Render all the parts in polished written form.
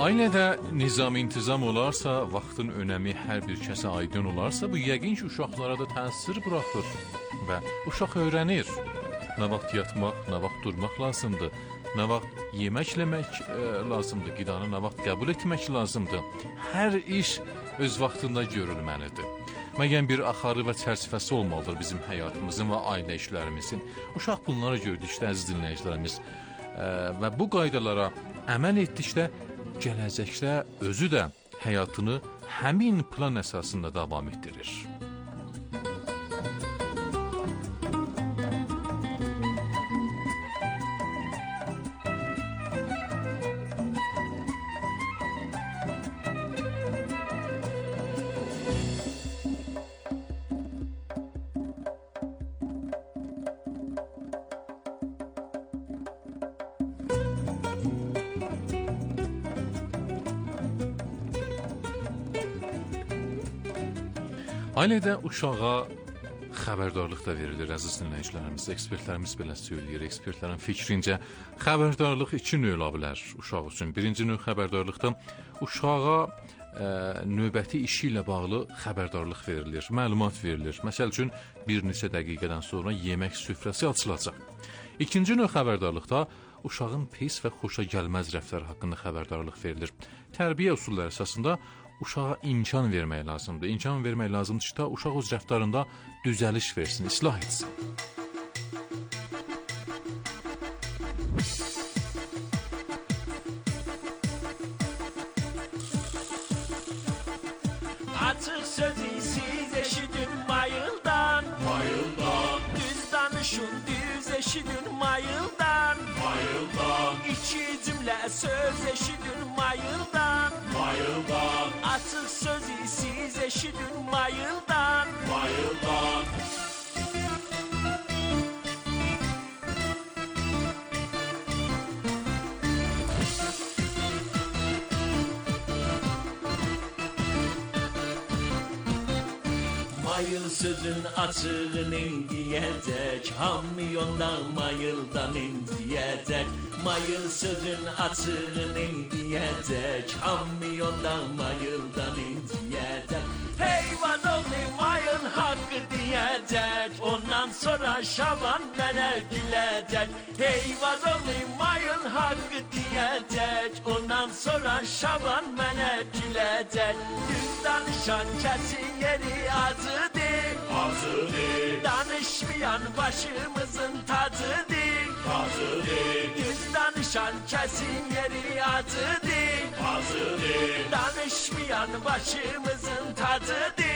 Ailədə nizam-intizam olarsa, vaxtın önəmi hər bir kəsə aydın olarsa, bu yəqin ki, uşaqlara da təsir buraxır və uşaq öyrənir. Nə vaxt yatmaq, nə vaxt durmaq lazımdır, nə vaxt yemək lazımdır, qidanı nə vaxt qəbul etmək lazımdır. Hər iş öz vaxtında görülməlidir. Müəyyən bir axarı və çərçivəsi olmalıdır bizim həyatımızın və ailə işlərimizin. Uşaq bunlara gördükdə, əziz dinləyicilərimiz, və bu qaydalara əməl etdikdə, gələcəkdə özü də həyatını həmin plan əsasında davam etdirir. Ailədə uşağa xəbərdarlıq da verilir, əziz dinləyicilərimiz. Ekspertlərimiz belə söyləyir. Ekspertlərin fikrincə, xəbərdarlıq iki növ ola bilər uşaq üçün. Birinci növ xəbərdarlıqda uşağa növbəti işi ilə bağlı xəbərdarlıq verilir, məlumat verilir. Məsəl üçün, bir neçə dəqiqədən sonra yemək süfrəsi açılacaq. İkinci növ xəbərdarlıqda uşağın pis və xoşa gəlməz rəftar haqqında xəbərdarlıq verilir. Tərbiyə usulları əsasında uşağa imkan vermək lazımdır. İmkan vermək lazımdır ki, uşaq öz rəftarında düzəliş versin, islah etsin. Açıq sözü siz eşidin mayıldan, mayıldan. Düz danışın, düz eşidin mayıldan, mayıldan. İki cümlə söz eşidin mayıldan, mayıldan. Açıq sözü siz eşidin mayıldan, mayıldan. Mayıl sözün açığını diyecek, hamyondan mayıldan indiyecek. Mayıl sözün açığını diyecek, hamyondan mayıldan indiyecek. Heyvan oğlu mayın hakkı diyecek, ondan sonra Şaban mənə gülecek. Heyvan oğlu mayın hakkı diyecek, ondan sonra Şaban mənə gülecek. Düz danışan kesin yeri acıdır, acıdır. Danışmayan başımızın tacıdır, tacıdır. Düz danışan kesin yeri acıdır, acıdır. Danışmayan başımızın tacıdır.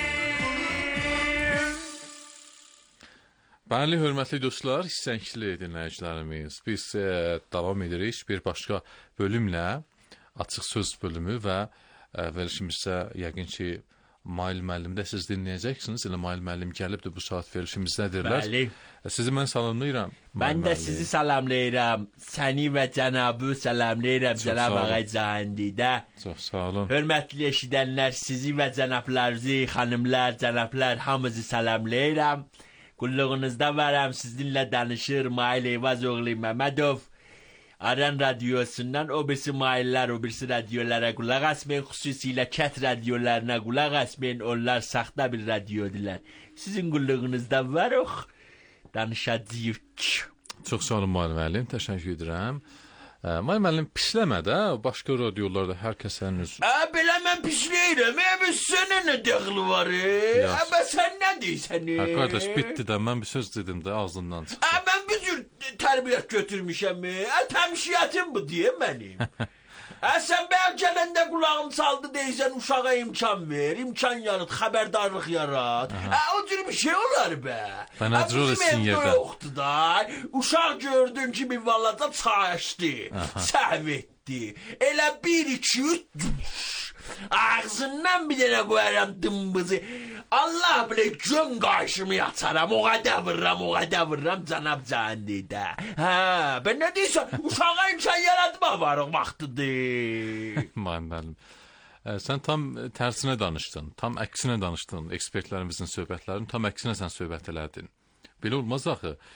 Bəli, hörmətli dostlar, hissənkli dinləyicilərimiz, biz davam edirik bir başqa bölümlə, açıq söz bölümü və verilişimizdə yəqin ki, Mail müəllim də siz dinləyəcəksiniz. Elə Mail müəllim gəlibdir bu saat verilişimizdədirlər. Bəli. Sizi mən salamlayıram. Mən də sizi salamlayıram. Səni və cənabı salamlayıram, cənab ağay Cahandidə. Çox sağ olun. Hörmətli eşidənlər, sizi və cənablarınızı, xanımlar, cənablar hamınızı salamlayıram. Qulluğunuzda varam, sizinlə danışır Mail Eyvazoğlu Məmmədov. Aran radyosundan o birisi maillər, o birisi radyolara qulaq asmayın, xüsusilə kət radyolarına qulaq asmayın, onlar saxta bir radyodirlər. Sizin qulluğunuzda varıq, danışacağıq. Çox sağ olun Mail müəllim, təşəkkür edirəm. Mail müəllim pisləmə də, başqa radyolarda hər kəsənin özü. Belə mən pisləyirəm, sənin nə dəxli var? Sən nə deyirsən? Qardaş, bitdi də, mən bir söz dedim də, ağzından çıxdı. Mən bir cür tərbiyyət götürmüşəm, təmşiyyətim bu deyə mənim. Sən bəyəm gələndə qulağım saldı deyirsən, uşağa imkan ver, imkan yarat, xəbərdarlıq yarat. O cür bir şey olar bə. Bə nə cür etsin yerdə? Yoxdur da, uşaq gördün ki, bir vallada çaşdı, səhv etdi. Elə 1-2-3 ağzından bir dənə qoyaram dımbızı. Allah bilə gün qarşımı açaram, o qədər vururam cənab Cahandidə. Ben nə deyirsən, uşağa imkan yaratmaq var o vaxtıdır. Müəllim, sən tam tərsinə danışdın, tam əksinə danışdın, ekspertlərimizin söhbətlərini tam əksinə sən söhbət elədin. Belə olmaz axı.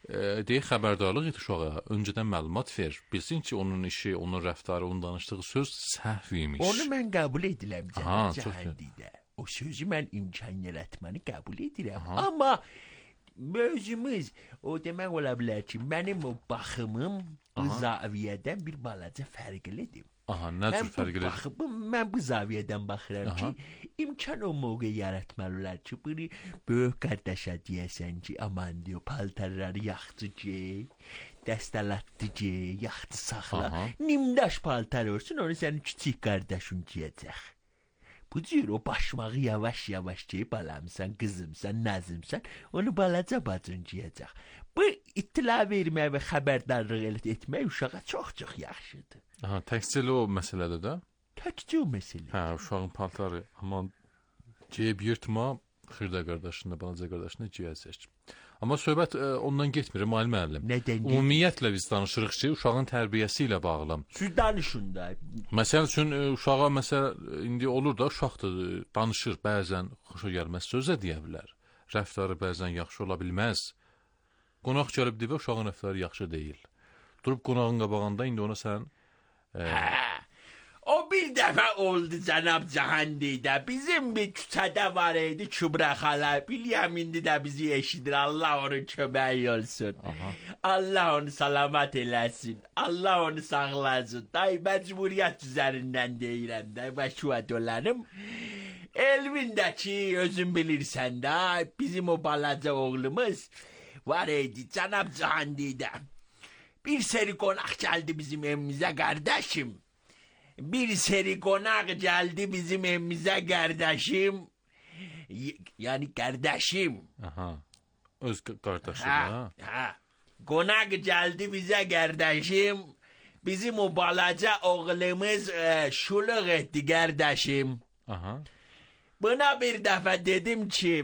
deyə xəbərdarlıq et uşağa, öncədən məlumat ver. Bilsin ki, onun işi, onun rəftarı, onun danışdığı söz səhv imiş. Onu mən qəbul edirəm Aha, cənab çox Cəhandidə. O sözü mən imkan yaratmanı qəbul edirəm. Amma mövzumuz o demək ola bilər ki, mənim o baxımım bu zaviyədən bir balaca fərqlidir. Aha, nə cür fərqlidir? Mən bu zaviyədən baxıram ki, imkan o mövqe yaratmalı olar ki, bunu böyük qardaşa deyəsən ki, aman diyor, paltarları yaxdı ki, dəstəlatdı ki, yaxdı saxla. Nimdaş paltar olsun, onu sənin küçük qardaşın giyəcək. Bu cür o başmağı yavaş-yavaş ki, balamsan, qızımsan, nazımsan, onu balaca bacın giyəcək. Bu ittila vermək və xəbərdarlıq etmək uşağa çox-çox yaxşıdır. Aha, təkcə o məsələdir də? Təkcə o məsələ. Hə, uşağın paltarı, aman geyib yırtma, xırda qardaşını, balaca qardaşını giyəcək. Amma söhbət ondan getmir, müəllim. Nədən? Ümumiyyətlə biz danışırıq ki, uşağın tərbiyəsi ilə bağlı. Siz danışın da. Məsəl üçün uşağa indi olur da uşaqdır, danışır, bəzən xoşa gəlməz söz də deyə bilər. Rəftarı bəzən yaxşı ola bilməz. Qonaq gəlib deyib uşağın rəftarı yaxşı deyil. Durub qonağın qabağında indi ona sən O bir dəfə oldu cənab Cəhandidə. Bizim bir küçədə var idi Kübra xala. Biliyəm indi də bizi eşidir. Allah onun köməyi olsun. Allah onu salamat eləsin. Allah onu sağlasın. Day məcburiyyət üzərindən deyirəm də. Və şu dolanım. Elvindəki özün bilirsən də. Bizim o balaca oğlumuz var idi cənab Cəhandidə. Bir seri qonaq gəldi bizim evimizə qardaşım. Bir seri qonaq gəldi bizim evimizə qardaşım. Yəni qardaşım. Aha. Öz qardaşı da. Ha. Qonaq gəldi bizə qardaşım. Bizim o balaca oğlumuz şuluq etdi qardaşım. Aha. Buna bir dəfə dedim ki,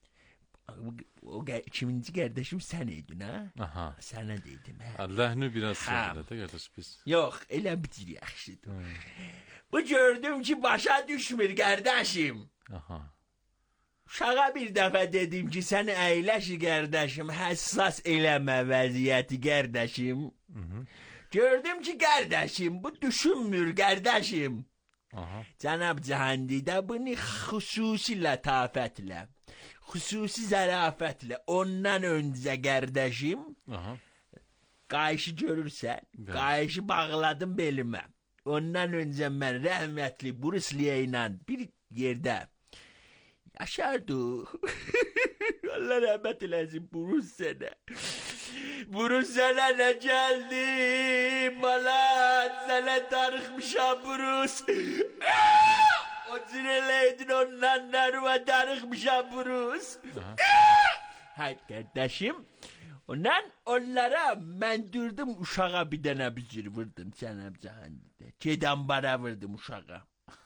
o kiminci qardaşım sən idin, ha? Aha. Sənə dedim, hə. Ləhni biraz söylə də qardaş biz. Yox, elə bitir yaxşıdır. Bu gördüm ki, başa düşmür qardaşım. Aha. Uşağa bir dəfə dedim ki, sən əyləş qardaşım, həssas eləmə vəziyyəti qardaşım. Gördüm ki, qardaşım, bu düşünmür qardaşım. Aha. Cənab Cəhandidə bunu xüsusi lətafətlə, xüsusi zərafətlə ondan öncə qardaşım, qayışı görürsən, qayışı bağladım belimə. Ondan öncə mən rəhmətli Bruce Lee ilə bir yerdə yaşardı. Allah rəhmət eləsin Bruce sənə. Bruce sənə nə gəldi? Malat sənə darıxmışam Bruce. O cür eləydin ondan nərvə darıxmışam Bruce. Hayır qardaşım. Ondan onlara mən durdum uşağa bir dənə bücür vurdum cənab Cəhandidə. Gedən bara vurdum uşağa.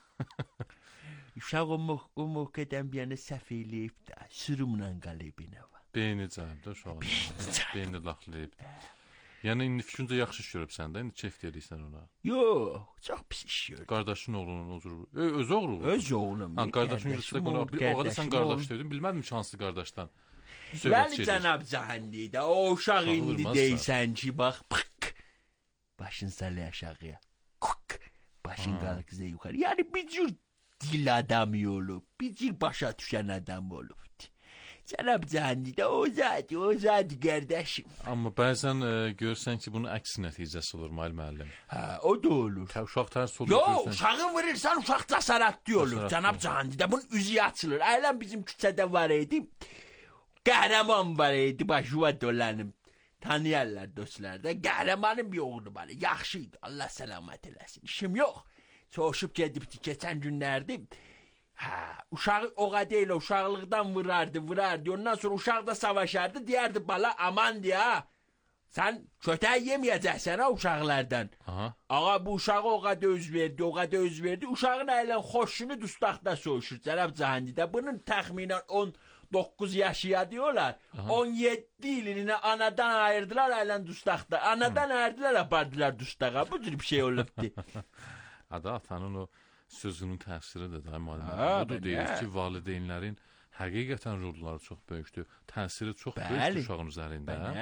Uşaq o mövqədən bir yana səhv eləyib də, sürümlə qalıb inəvə. Beyni cəhəmdə uşağın. Beyni laxlayıb. Yəni indi fikrincə yaxşı iş görübsən də, indi kef deyirsən ona. Yox, çox pis iş görüb. Qardaşın oğlunun öz oğlu. Öz oğlum. Ha, qardaşın yürüsdə qonaq. Bir o qədər sən qardaş dedin, bilmədim ki, hansı qardaşdan. Bəli cənab Cəhandidə, o uşaq indi deysən ki, bax, pık, başın sələ aşağıya, kuk, başın qalqıza yuxarı. Yəni bir cür dil adamı olub, bir cür başa düşən adam olubdur. Cənab Cəhandidə, o zadı qardaşım. Amma bəzən görürsən ki, bunun əks nəticəsi olur, müəllim. Hə, o da olur. Uşaq tərs olur. Yox, uşağı vurursan, uşaq cəsarətli olur, cənab Cəhandidə. Bunun üzü açılır. Ailəm bizim küçədə var idi. Qəhrəman var idi, başıva dolanım. Tanıyarlar dostlar da. Qəhrəmanın bir oğlu var. Yaxşıydı. Allah səlamət eləsin. İşim yox. Soğuşub gedibdi keçən günlərdi. Uşağı oğa deyil, uşaqlıqdan vurardı. Ondan sonra uşaq da savaşardı. Deyərdi, bala aman deyə. Sən kötək yeməyəcəksən ha uşaqlardan. Ağa bu uşağı oğa da öz verdi. Uşağın əyilən xoşunu dustaqda soğuşur. Cənab Cəhandidə. Bunun təxminən 9 yaşıya diyorlar. 17 ilini anadan ayırdılar əyilən dustaqda. Anadan ayırdılar, apardılar dustağa. Bu cür bir şey olubdu. Adı atanın o sözünün təsiridir də müəllim. O da deyir ki, valideynlərin həqiqətən rolları çox böyükdür. Təsiri çox böyükdür uşağın üzərində.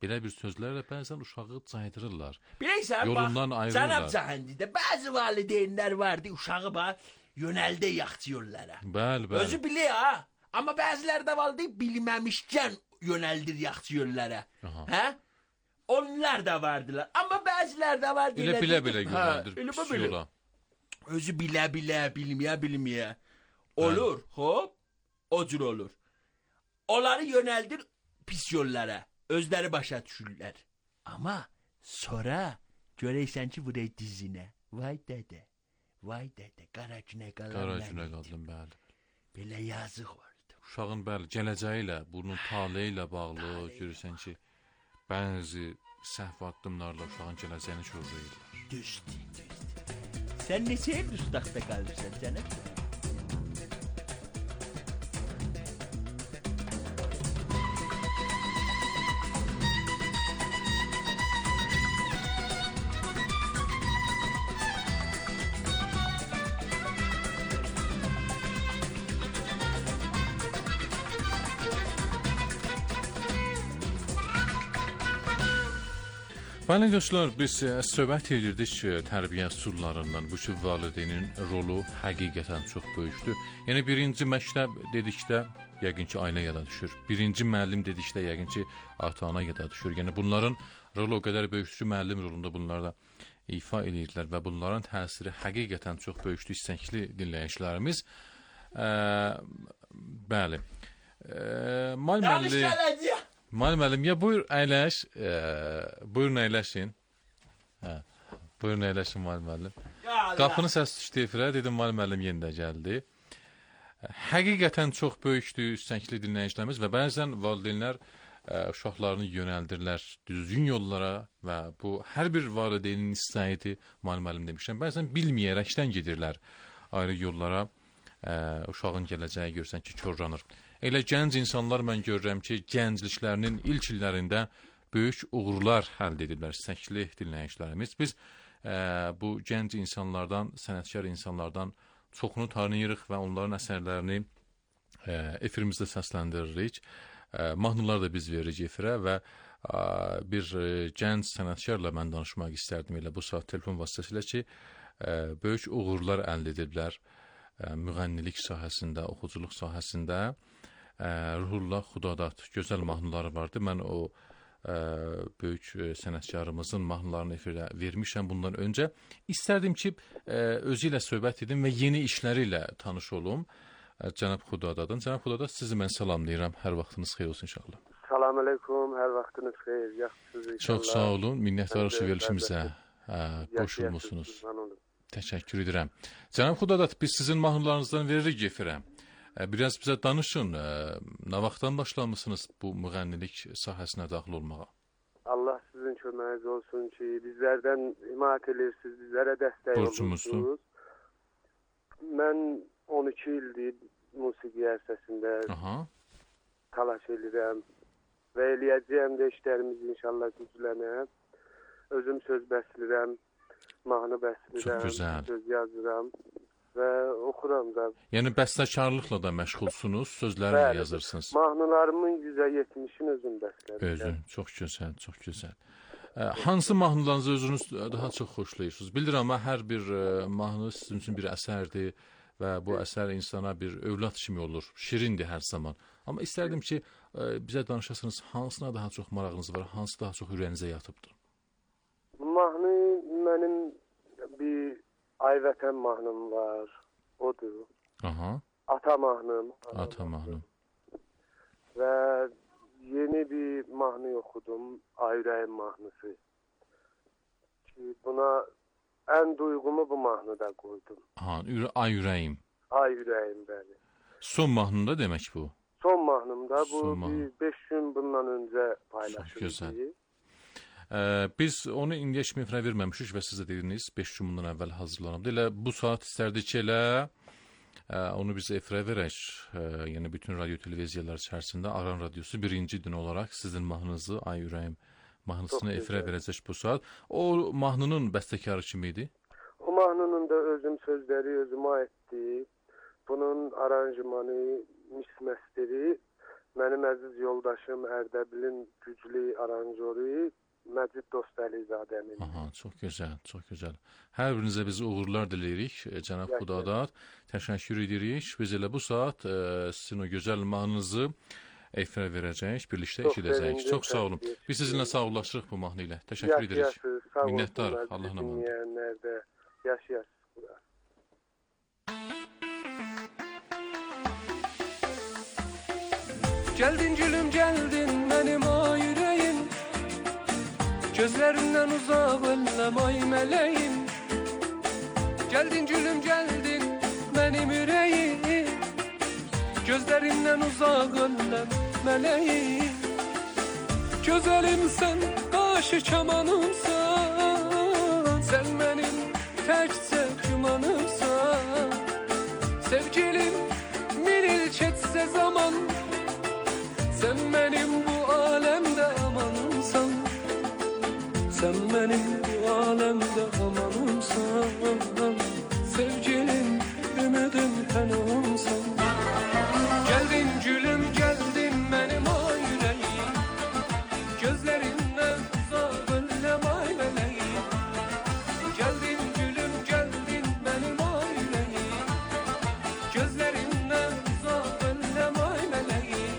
Belə bir sözlərlə bəzən uşağı caydırırlar. Bilirsən, Yolundan bax, ayırırlar. Cənab Cəhandidə bəzi valideynlər vardı, uşağı bax, yönəldi yaxşı yollara. Bəli, bəli. Özü bilir ha. Amma bəziləri də var deyib, bilməmişkən yönəldir yaxşı yollara. Hə? Onlar da vardılar. Amma bəziləri də var deyil. Elə bilə-bilə yönəldir pis yola. Özü bilə-bilə, bilməyə. Olur, hop, o cür olur. Onları yönəldir pis yollara. Özləri başa düşürlər. Amma sonra görəysən ki, buraya dizinə. Vay dədə, qara günə qalan. Qara günə qaldım, bəli. Belə yazıq oldu. Uşağın bəli, gələcəyi ilə, bunun taleyi ilə bağlı görürsən ki, bəzi səhv addımlarla uşağın gələcəyini çövrəyirlər. Düzdür. Sən neçə il dustaqda qalırsan canım? Bəli dostlar, biz söhbət edirdik tərbiyə üsullarından. Bu ki, valideynin rolu həqiqətən çox böyükdür. Yəni, birinci məktəb dedikdə, yəqin ki, ailə yada düşür. Birinci müəllim dedikdə, yəqin ki, ata-ana yada düşür. Yəni, bunların rolu o qədər böyükdür ki, müəllim rolunda bunlar da ifa edirlər və bunların təsiri həqiqətən çox böyükdür. İstəkli dinləyicilərimiz. Bəli. Mal müəllim, ya buyur əyləş, buyurun əyləşin. Buyurun əyləşin mal müəllim. Qapını səs düşdü efirə, dedim mal müəllim yenə gəldi. Həqiqətən çox böyükdür istəkli dinləyicilərimiz və bəzən valideynlər uşaqlarını yönəldirlər düzgün yollara və bu hər bir valideynin istəyidir, mal müəllim demişəm. Bəzən bilməyərəkdən gedirlər ayrı yollara, uşağın gələcəyi görsən ki, korlanır. Elə gənc insanlar mən görürəm ki, gəncliklərinin ilk illərində böyük uğurlar əldə ediblər, istəkli dinləyicilərimiz. Biz bu gənc insanlardan, sənətkar insanlardan çoxunu tanıyırıq və onların əsərlərini efirimizdə səsləndiririk. Mahnılar da biz veririk efirə və bir gənc sənətkarla mən danışmaq istərdim elə bu saat telefon vasitəsilə ki, böyük uğurlar əldə ediblər müğənnilik sahəsində, oxuculuq sahəsində. Ruhullah Xudadat gözəl mahnıları vardı. Mən o böyük sənətkarımızın mahnılarını efirə vermişəm bundan öncə. İstərdim ki, özü ilə söhbət edim və yeni işləri ilə tanış olum. Cənab Xudadadın. Cənab Xudadat, sizi mən salamlayıram. Hər vaxtınız xeyir olsun inşallah. Salam aleyküm, hər vaxtınız xeyir. Yaxşısınız inşallah. Çox sağ olun. Minnətdarıq verilişimizə qoşulmusunuz. Təşəkkür edirəm. Cənab Xudadat, biz sizin mahnılarınızdan veririk efirə. Biraz bizə danışın, nə vaxtdan başlamışsınız bu müğənnilik sahəsinə daxil olmağa? Allah sizin köməyiniz olsun ki, bizlərdən himayət edirsiniz, bizlərə dəstək olursunuz. Mən 12 ildir musiqi ərsəsində talaş edirəm və eləyəcəyəm də işlərimiz inşallah güclənər. Özüm söz bəslirəm, mahnı bəslirəm, söz yazıram. Və oxuram da. Yəni bəstəkarlıqla da məşğulsunuz, sözlərlə yazırsınız. Mahnılarımın %70'ini özüm bəstələyirəm. Özün, çox gözəl, çox gözəl. Hansı mahnılarınızı özünüz daha çox xoşlayırsınız? Bilirəm, amma hər bir mahnı sizin üçün bir əsərdir və bu əsər insana bir övlad kimi olur, şirindir hər zaman. Amma istərdim ki, bizə danışasınız, hansına daha çox marağınız var, hansı daha çox ürəyinizə yatıbdır? Mahnı mənim bir Ay Vətən mahnım var, odur. Ata mahnım. Ata mahnım. Və yeni bir mahnı oxudum, Ay Ürəyim mahnısı. Ki buna ən duyğumu bu mahnıda qoydum. Ay Ürəyim. Ay Ürəyim, bəli. Son mahnında demək bu? Son mahnımda, bu 5 gün bundan öncə paylaşıldı. Çox gözəl. Biz onu indiyə kimi efirə verməmişik və siz də dediniz 5 gün bundan əvvəl hazırlanıb. Elə bu saat istərdik ki, elə onu biz efirə verək. Yəni bütün radio televiziyalar içərisində Aran Radiosu birinci gün olaraq sizin mahnınızı, Ay Ürəyim mahnısını efirə verəcək bu saat. O mahnının bəstəkarı kim idi? O mahnının da özüm sözləri özümə aiddir. Bunun aranjmanı, mix masteri mənim əziz yoldaşım Ərdəbilin güclü aranjörü Məcid Dostəlizadənin. Aha, çox gözəl, çox gözəl. Hər birinizə biz uğurlar diləyirik, cənab Xudadad. Təşəkkür edirik. Biz elə bu saat sizin o gözəl mahnınızı efirə verəcəyik, birlikdə eşidəcəyik. Çox sağ olun. Biz sizinlə sağollaşırıq bu mahnı ilə. Təşəkkür edirik. Minnətdar, Allah'ın dinleyenlerde yaş. Geldin gülüm geldin benim o yüreğim, gözlerinden uzak ellem ay meleğim. Geldin gülüm geldin benim yüreğim, gözlerinden uzak ellem meleğim. Güzelim sen, karşı çamanımsan, sen benim tekçe cumanımsan. Sevgilim minil çetse zaman, sen benim bu alemde amanımsan. Sen benim bu alemde amanımsan. Sevgilim ümidim fenamsan. Geldin gülüm geldin benim o yüreğim, gözlerinden uzak ellem ay meleğim. Geldin gülüm geldin benim o yüreğim, gözlerinden uzak ellem ay meleğim.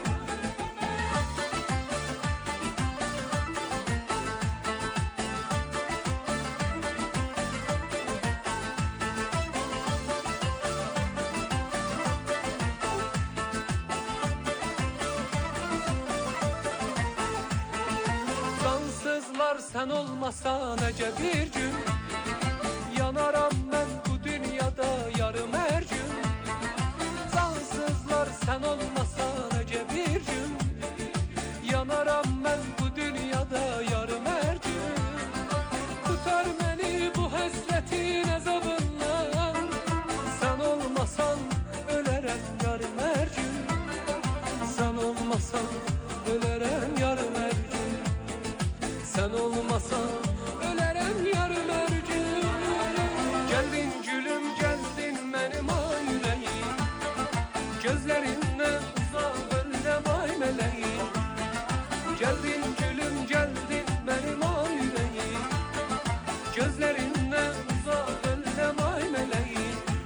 Sen olmasan nece bir gün, yanaram ben bu dünyada yarım her gün. Cansızlar sen olmasan nece bir gün, yanaram ben bu dünyada yarım her gün. Tutar beni bu hasretin azabından, sen olmasan ölerem yarım her gün. Sen olmasan ölerem yarım her gün. Sen olmasan ölerem yarım her gün. Geldin gülüm geldin benim ay yüreğim, gözlerinden uzak ellem ay meleğim. Geldin gülüm geldin benim ay yüreğim, gözlerinden uzak ellem ay meleğim.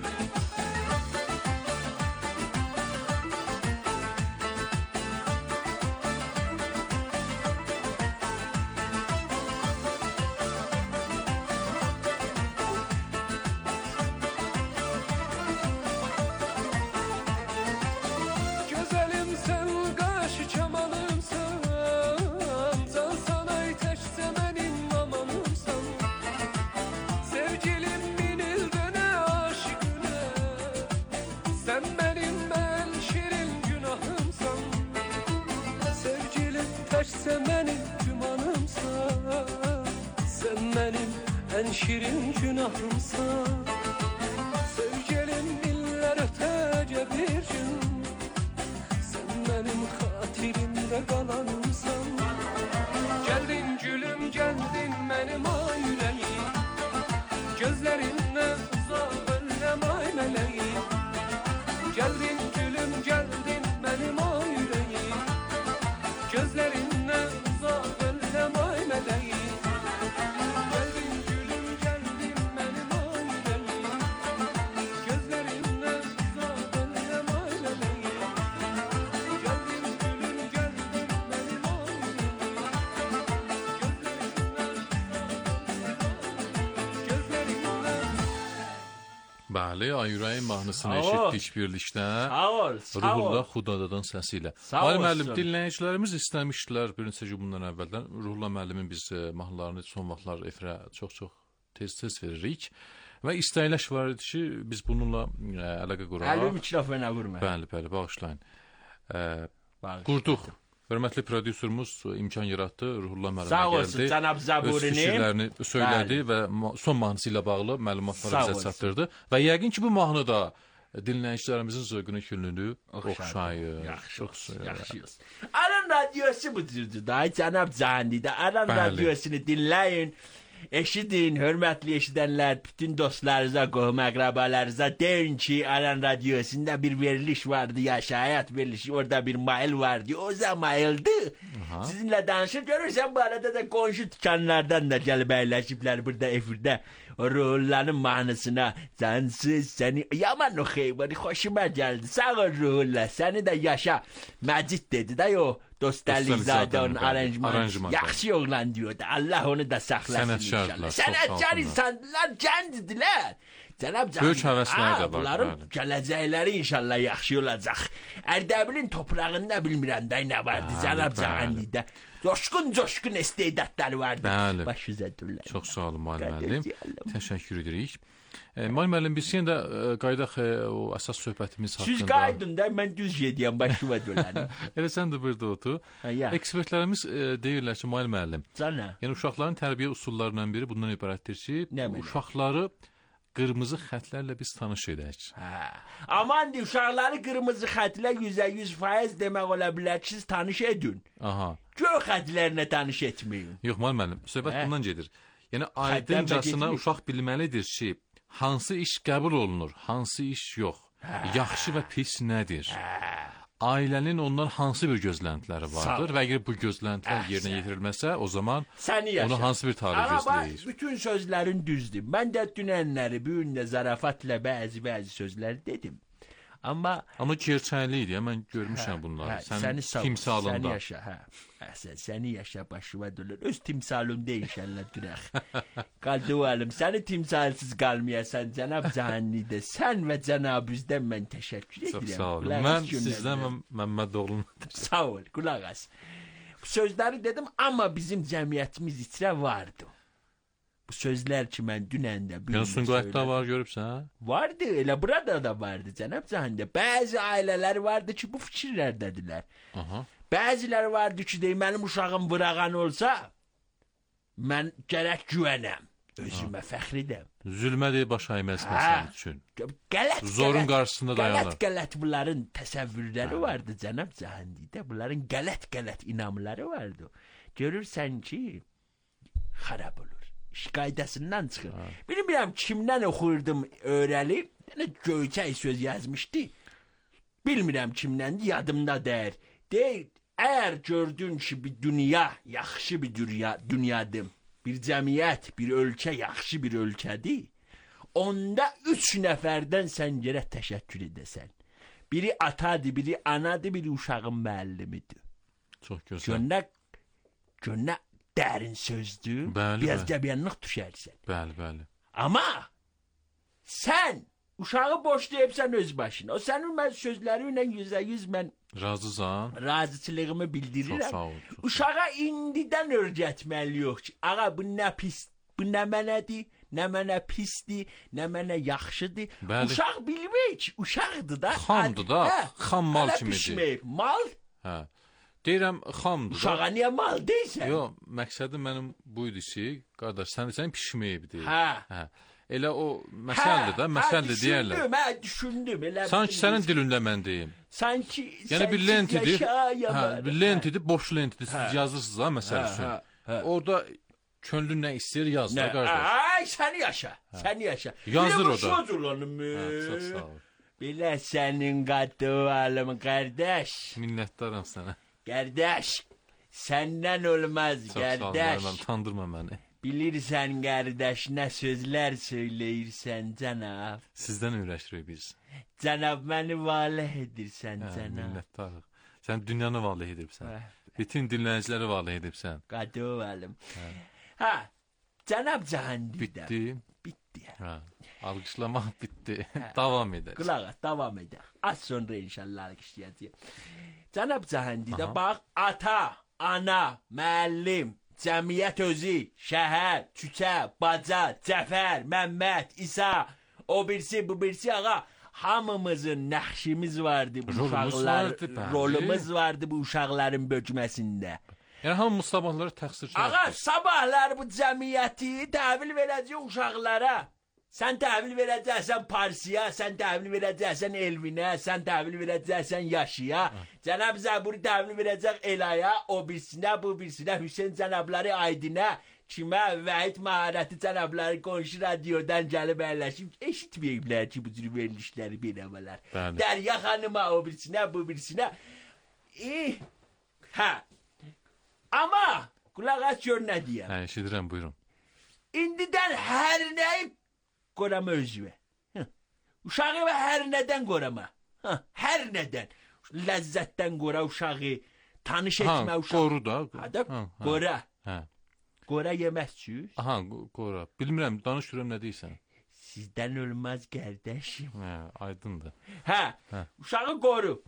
Sen benim gümanımsan, sen benim en şirin günahımsan. Sevgilim iller ötece bir gün, sen benim hatirimde kalanımsan. Geldin gülüm geldin benim ay yüreğim, gözlerinden uzak ellem ay meleğim. Geldin gülüm geldin benim ay yüreğim, gözlerinden uzak ellem ay meleğim. Geldin gülüm geldin benim ay yüreğim, gözlerinden uzak ellem ay meleğim. Geldin gülüm geldin benim ay yüreğim, gözlerinden. Bəli, Ay Yüreğim mahnısını eşitdik birlikdə. Sağ ol. Ruhullah Xudadadın səsi ilə. Ali müəllim, dinləyicilərimiz istəmişdilər bir neçə gün bundan əvvəldən. Ruhullah müəllimin biz mahnılarını son vaxtlar efirə çox tez veririk. Və istəkləş var idi ki, biz bununla əlaqə quraq. Əli mikrofona vurma. Bəli, bağışlayın. Qurduq. Hörmətli prodüserimiz imkan yaratdı. Ruhullah müəllim gəldi. Sağ olsun, cənab Zaburini. Öz fikirlərini söylədi və son mahnısı ilə bağlı məlumatları bizə çatdırdı. Və yəqin ki, bu mahnı da dinləyicilərimizin zövqünü, könlünü oxşayır. Yaxşı. Aran radyosu budur da, cənab Cahandi də. Aran radyosunu dinləyin. Eşidin, hörmətli eşidənlər, bütün dostlarınıza, qohum əqrabalarınıza deyin ki, Aran Radiyosunda bir veriliş vardı, yaşayat verilişi, orada bir mail vardı, o zamayıldı. Sizinle danışır, görürsen bu arada da qonşu dükanlardan da gəlib əyləşiblər burada efirdə. O Ruhullanın mahnısına, sensiz seni, yaman oxuyum, hoşuma geldi, sağ ol Ruhullah, seni de yaşa. Məcid dedi de o. Dostalizade'nin aranjmanı. Yaxşı oğlan diyordu. Allah onu da saklasın inşallah. Sənətkar insanlar kəndidilər. Cənab böyük həvəslər də var. Bunların gələcəkləri inşallah yaxşı olacaq. Ərdəbilin toprağında bilmirəm də nə vardı Cənab Cahandidə. Coşkun istedadları vardı. Bəli. Baş üzə durlar. Çox sağ olun Mail müəllim. Təşəkkür edirik. Mail müəllim, biz yenə də qaydaq o əsas söhbətimiz haqqında. Siz qaydın da, mən düz gediyəm, başıma dolanım. Elə sən də burada otur. Ekspertlərimiz deyirlər ki, Mail müəllim, yəni uşaqların tərbiyə usullarından biri bundan ibarətdir ki, uşaqları qırmızı xətlərlə biz tanış edək. Aman deyil, uşaqları qırmızı xətlə 100% demək ola bilər ki, siz tanış edin. Göy xətlərlə tanış etməyin. Yox, Mail müəllim, söhbət bundan gedir. Yəni, aydıncasına uşaq bilməlidir ki, hansı iş qəbul olunur, hansı iş yox, yaxşı və pis nədir? Ailənin ondan hansı bir gözləntiləri vardır və əgər bu gözləntilər yerinə yetirilməsə, o zaman onu hansı bir tarih gözləyir? Bütün sözlərin düzdür. Mən də dünənləri, bu gün də zarafatla bəzi sözləri dedim. Amma gerçəklik idi, mən görmüşəm bunları. Sənin timsalında. Səni yaşa, səni yaşa başıma dönür. Öz timsalımda inşallah duraq. Qaldıvalım, səni timsalsız qalmayasan, Cənab Cahandidə, sən və cənabüzdən mən təşəkkür edirəm. Çox sağ olun. Mən sizdən və Məmmədoğlu'ndan. Sağ ol, qulaq as. Bu sözləri dedim, amma bizim cəmiyyətimiz içrə vardı. Bu sözlər ki, mən dünən də yəni Sumqayıtda var, görübsən? Vardı, elə burada da vardı Cənab Cahandidə. Bəzi ailələr vardı ki, bu fikirlərdədirlər. Bəziləri vardı ki, mənim uşağım vırağan olsa, mən gərək güvənəm. Özümə fəxr edəm. Zülmə deyil, baş əyməz məsəl üçün. Zorun qarşısında dayanır. Qələt bunların təsəvvürləri vardı Cənab Cahandidə. Bunların qələt inamları vardı. Görürsən ki, xarab olur. İş qaydasından çıxır. Bilmirəm kimdən oxuyurdum öyrəlib. Göyçək söz yazmışdı. Bilmirəm kimdəndir, yadımda deyir. Deyir, əgər gördün ki, bir dünya yaxşı bir dünyadır, bir cəmiyyət, bir ölkə yaxşı bir ölkədir, onda 3 nəfərdən sən gərək təşəkkür edəsən. Biri atadır, biri anadır, biri uşağın müəllimidir. Çox gözəl. Gönə dərin sözdür, biraz qəbiyanlıq düşərsən. Bəli. Amma sən uşağı boşlayıbsan öz başına. O sənin sözləri ilə 100% mən razıçılığımı bildirirəm. Çox sağ ol. Uşağa indidən öyrətməli yox ki, ağa bu nə pis, bu nə mənədir, nə mənə pisdir, nə mənə yaxşıdır. Uşaq bilmir ki, uşaqdır da. Xamdır da, xam mal kimidir. Mal? Deyirəm, xamdır. Uşağa niyə mal deyirsən? Yox, məqsədim mənim buydu ki, qardaş, sən pişməyib deyil. Elə o məsəldir də, məsəldir deyərlər. Düşündüm. Sanki sənin dilində mən deyim. Sanki yəni bir lentidir, bir lentidir, boş lentidir, siz yazırsınız ha, məsəl üçün. Orada könlün nə istəyir, yaz da, qardaş. Ay, səni yaşa. Yazdır o da. Çox sağ ol. Belə sənin qadıvalım, qardaş. Minnətdaram sənə. Qardaş, səndən olmaz, qardaş. Çox sağ ol, tandırma məni. Bilirsən, qardaş, nə sözlər söyləyirsən, cənab. Sizdən öyrəşirik biz. Cənab, məni valeh edirsən, cənab. Minnətdarıq. Sən dünyanı valeh edibsən. Bütün dinləyiciləri valeh edibsən. Qadıvalım. Cənab Cahandidə. Bitti. Alqışlamaq bitdi. Davam edək. Qulaq as, davam edək. Az sonra inşallah alqışlayacağıq. Cənab Cahandidə bax, ata, ana, müəllim, cəmiyyət özü, şəhər, küçə, baca, Cəfər, Məmməd, İsa, o birisi, bu birisi, ağa, hamımızın nəxşimiz vardı bu uşaqlar, rolumuz vardı bu uşaqların bölməsində. Yəni hamı sabahları təqsirçi. Ağa, sabahlar bu cəmiyyəti təhvil verəcək uşaqlara. Sən təhvil verəcəksən Parsiya, sən təhvil verəcəksən Elvinə, sən təhvil verəcəksən Yaşıya, cənab Zəburi təhvil verəcək Elaya, o birisinə, bu birisinə, Hüseyn cənabları Aydinə, kimə, Vəhid Məharəti cənabları qonşu radiodan gəlib əyləşib, eşitməyiblər ki, bu cür verilişləri beləmələr. Dərya xanıma, o birisinə, bu birisinə. Hə, amma qulaq as gör nə deyəm. Hə, eşidirəm, buyurun. İndidən hər nəyi qorama özüvə. Uşağı və hər nədən qorama. Hər nədən. Ləzzətdən qora uşağı, tanış etmə uşağı. Qoru da. Qora. Hə. Qora yeməzsiniz? Aha, qora. Bilmirəm, danış görəm nə deyirsən. Sizdən ölməz qardaşım. Hə, aydındır. Hə. Uşağı qoru.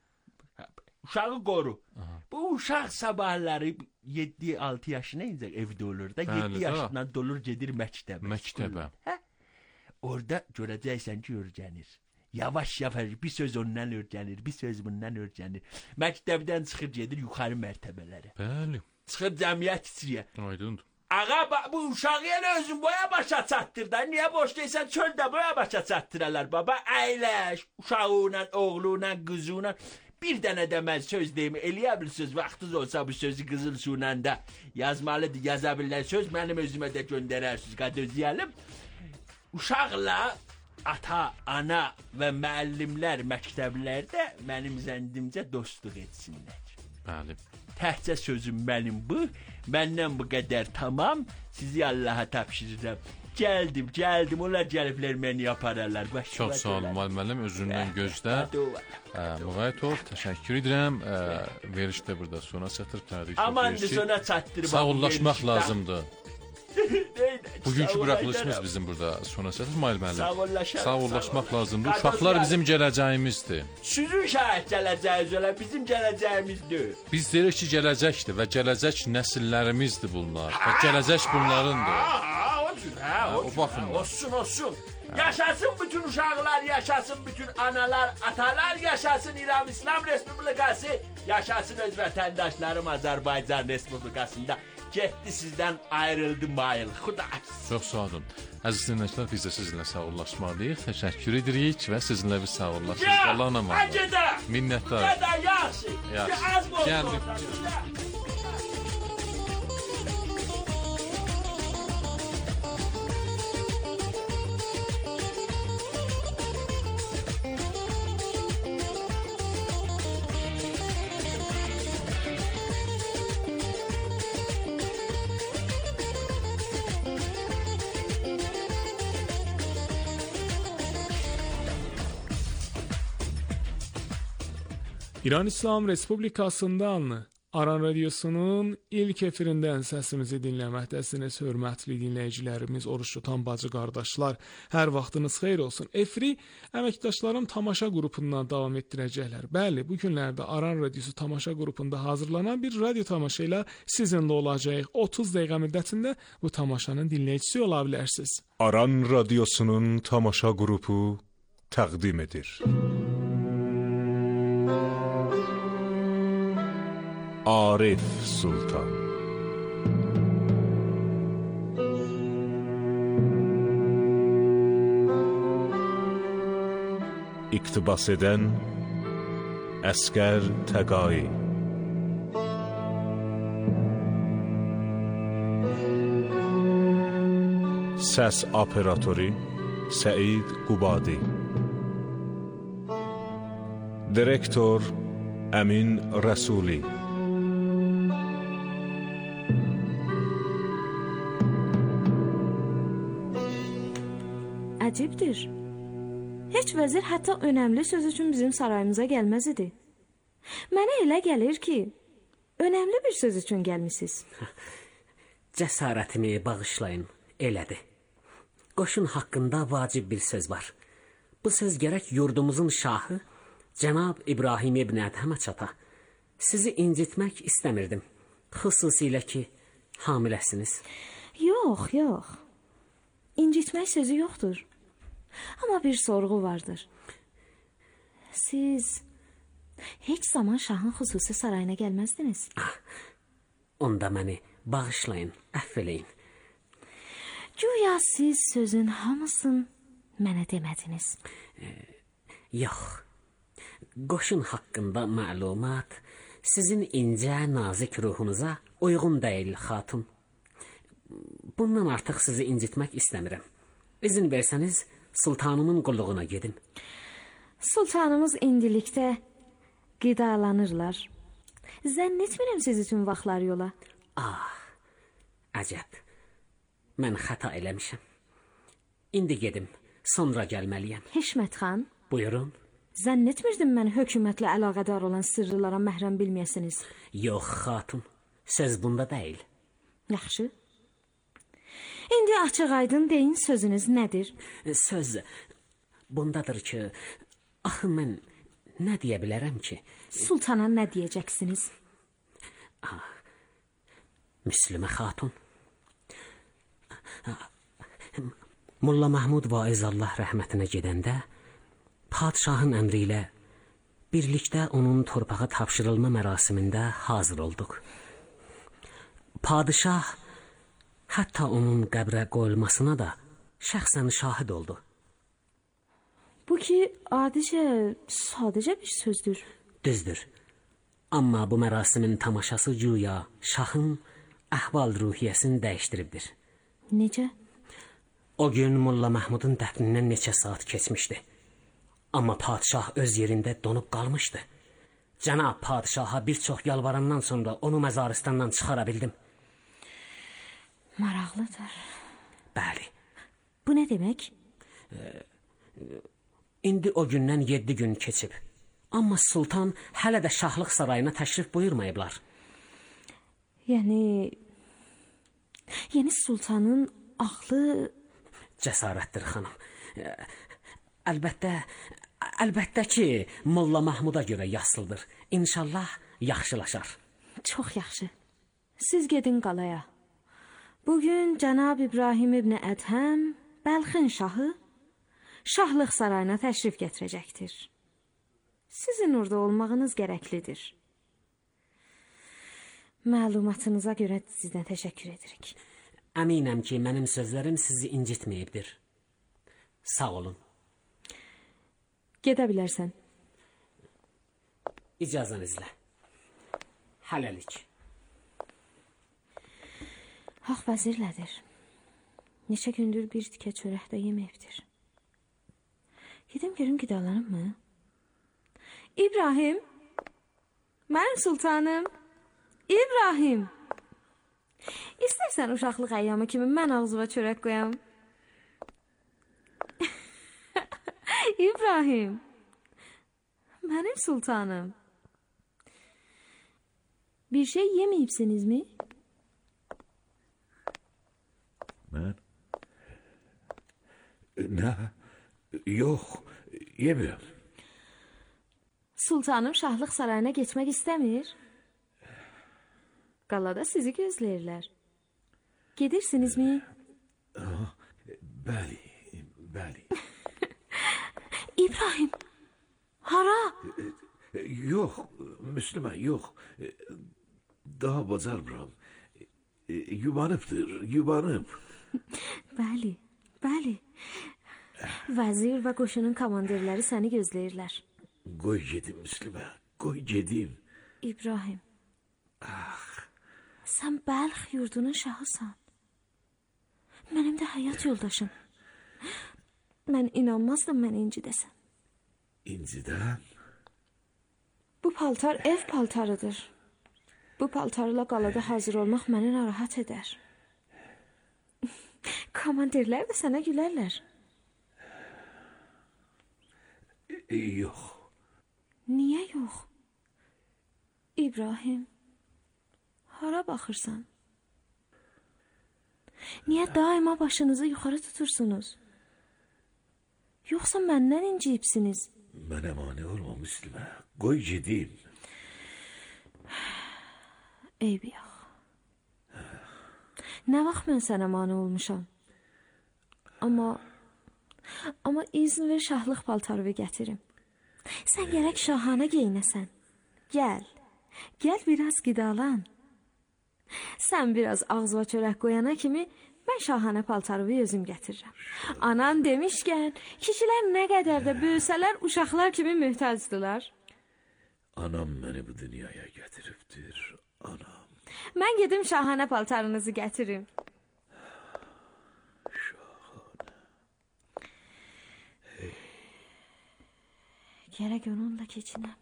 Uşağı qoru. Bu uşaq sabahları 7-6 yaşına incə evdə olur da, 7 yaşından dolur gedir məktəbə. Məktəbə. Hə? Orada görəcəksən ki, öyrənir. Yavaş-yavaş bir söz ondan öyrənir, bir söz bundan öyrənir. Məktəbdən çıxır gedir yuxarı mərtəbələrə. Bəli. Çıxır cəmiyyət içriyə. Aydındır. Ağa, bu uşağı elə özün boya başa çatdır da. Niyə boş deysən çöldə boya başa çatdırarlar baba? Əyləş, uşağıyla, oğluyla, qızıyla. Bir dənə deməz söz deyimi eləyə bilirsiniz. Vaxtınız olsa bu sözü qızıl suyla da yazmalıdır, yaza bilirlər söz. Mənim özümə də göndərərsiniz, qadözləyəlim. Uşaqla ata, ana və müəllimlər məktəblərdə mənim zəndimcə dostluq etsinlər. Bəli. Təhcə sözüm mənim bu, məndən bu qədər tamam, sizi Allaha tapşırıram. Gəldim, onlar gəliblər məni yapararlar. Çox sağ olun, müəllim, özündən gözlə. Müğayət ol, təşəkkür edirəm. Veriş də burada sona çatır. Amandır, sona çatdır. Sağollaşmaq lazımdır. Bugünkü buraxılışımız bizim burada sona çatır, müəllim. Sağollaşmaq lazımdır. Uşaqlar bizim gələcəyimizdir. Sizin şəhət gələcəyiniz ola, bizim gələcəyimizdir. Biz deyirik ki, gələcəkdir və gələcək nəsillərimizdir bunlar. Və gələcək bunlarındır. O baxımdan. Olsun. Yaşasın bütün uşaqlar, yaşasın bütün analar, atalar, yaşasın İran İslam Respublikası, yaşasın öz vətəndaşlarım Azərbaycan Respublikasında. Getdi sizdən ayrıldı mayıl. Xudahafız. Çox sağ olun. Əziz dinləyicilər, biz də sizinlə sağollaşmalıyıq. Təşəkkür edirik və sizinlə biz sağollaşırıq. Allah'a emanet. Minnəttar. Yaxşı. Gəldik. İran İslam Respublikasından Aran Radiosunun ilk efirindən səsimizi dinləməkdəsiniz, hörmətli dinləyicilərimiz, oruç tutan bacı qardaşlar. Hər vaxtınız xeyir olsun. Efiri əməkdaşlarım tamaşa qrupundan davam etdirəcəklər. Bəli, bu günlərdə Aran Radiosu tamaşa qrupunda hazırlanan bir radio tamaşa ilə sizinlə olacağıq. 30 dəqiqə müddətində bu tamaşanın dinləyicisi ola bilərsiniz. Aran Radiosunun tamaşa qrupu təqdim edir. Arif Sultan. İqtibas edən Əskər Təqai. Səs operatoru Səid Qubadi. Direktor Əmin Rəsuli. Əcibdir. Heç vəzir hətta önəmli söz üçün bizim sarayımıza gəlməz idi. Mənə elə gəlir ki, önəmli bir söz üçün gəlmisiniz. Cəsarətimi bağışlayın, elədir. Qoşun haqqında vacib bir söz var. Bu söz gərək yurdumuzun şahı, Cənab İbrahim ibn Ədhəmə çata. Sizi incitmək istəmirdim. Xüsusilə ki, hamiləsiniz. Yox. İncitmək sözü yoxdur. Amma bir sorğu vardır. Siz heç zaman şahın xüsusi sarayına gəlməzdiniz. Onda məni bağışlayın, əfv eləyin. Güya siz sözün hamısını mənə demədiniz. Yox. Qoşun haqqında məlumat sizin incə, nazik ruhunuza uyğun deyil, xatun. Bundan artıq sizi incitmək istəmirəm. İzin versəniz, sultanımın qulluğuna gedim. Sultanımız indilikdə qidalanırlar. Zənn etmirəm siz üçün vaxtlar yola. Əcəb. Mən xəta eləmişəm. İndi gedim, sonra gəlməliyəm. Hişmət xan, Buyurun. zənn etmirdim mən hökumətlə əlaqədar olan sırrılara məhrəm bilməyəsiniz. Yox, xatun. Söz bunda deyil. Yaxşı. İndi açıq aydın deyin, sözünüz nədir? Söz bundadır ki, axı mən nə deyə bilərəm ki? Sultana nə deyəcəksiniz? Müslümə xatun. Molla Mahmud Vaiz Allah rəhmətinə gedəndə padşahın əmri ilə birlikdə onun torpağa tapşırılma mərasimində hazır olduq. Padişah hətta onun qəbrə qoyulmasına da şəxsən şahid oldu. Bu ki, sadəcə bir sözdür. Düzdür. Amma bu mərasimin tamaşası güya şahın əhval-ruhiyyəsini dəyişdiribdir. Necə? O gün Molla Mahmudun dəfnindən neçə saat keçmişdi. Amma padişah öz yerində donub qalmışdı. Cənab padişaha bir çox yalvarandan sonra onu məzaristandan çıxara bildim. Maraqlıdır. Bəli. Bu nə demək? İndi o gündən 7 gün keçib. Amma sultan hələ də şahlıq sarayına təşrif buyurmayıblar. Yəni sultanın ağlı... Cəsarətdir xanım. Əlbəttə ki, Molla Mahmuda görə yaslıdır. İnşallah yaxşılaşar. Çox yaxşı. Siz gedin qalaya. Bugün Cənab İbrahim ibn Ədhəm, Bəlxin şahı, şahlıq sarayına təşrif gətirəcəkdir. Sizin orada olmağınız gərəklidir. Məlumatınıza görə sizdən təşəkkür edirik. Əminəm ki, mənim sözlərim sizi incitməyibdir. Sağ olun. Gedə bilərsən. İcazənizlə. Hələlik. Haq vəzirlədir. Neçə gündür bir tikə çörək də yeməyibdir. Gedim görüm qidalanıb mı? İbrahim! Mənim sultanım! İbrahim! İstərsən uşaqlıq əyyamı kimi mən ağzıma çörək qoyam. İbrahim! Mənim sultanım! Bir şey yeməyibsiniz mi? Mən? Nə? Yox, yemiyorum. Sultanım şahlıq sarayına getmək istəmir. Qalada sizi gözləyirlər. Gedirsinizmi? Bəli. İbrahim, hara? Yox, Müslümə, yox. Daha bacarmıram. Yubanıb. Bəli. Vəzir və qoşunun komandirləri səni gözləyirlər. Qoy gedim Müslümə, qoy gedim. İbrahim, sən Bəlx yurdunun şahısan. Mənim də həyat yoldaşım. Mən inanmazdım mən incidəsən. İncidən? Bu paltar ev paltarıdır. Bu paltarla qalada hazır olmaq məni narahat edər. Komandirlər də sənə gülərlər. Yox. Niyə yox? İbrahim, hara baxırsan? Niyə daima başınızı yuxarı tutursunuz? Yoxsa məndən inciyibsiniz? Mənə mane olma Müslümə, qoy gedim. Eybi yox. Nə vaxt mən sənə mane olmuşam? Amma izin ver şahlıq paltarımı gətirim. Sən gərək şahanə geyinəsən. Gəl biraz qidalan. Sən biraz ağzıva çörək qoyana kimi mən şahanə paltarımı özüm gətirirəm. Anan demişkən, kişilər nə qədər də böyüsələr uşaqlar kimi möhtacdılar. Anam məni bu dünyaya gətiribdir, anam. Mən gedim şahanə paltarınızı gətirim. Şahanə. Gərək onunla keçinəm.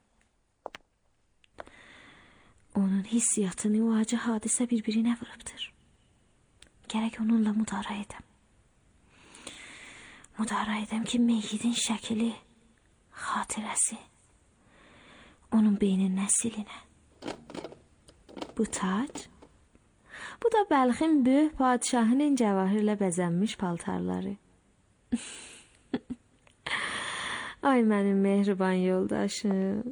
Onun hissiyatını o acı hadisə bir-birinə vurubdur. Gərək onunla müdara edəm. Müdara edəm ki, meyyidin şəkili, xatirəsi onun beynindən silinə. Bu tac, bu da Bəlxin böyük padişahının cəvahirlə bəzənmiş paltarları. Ay mənim mehriban yoldaşım.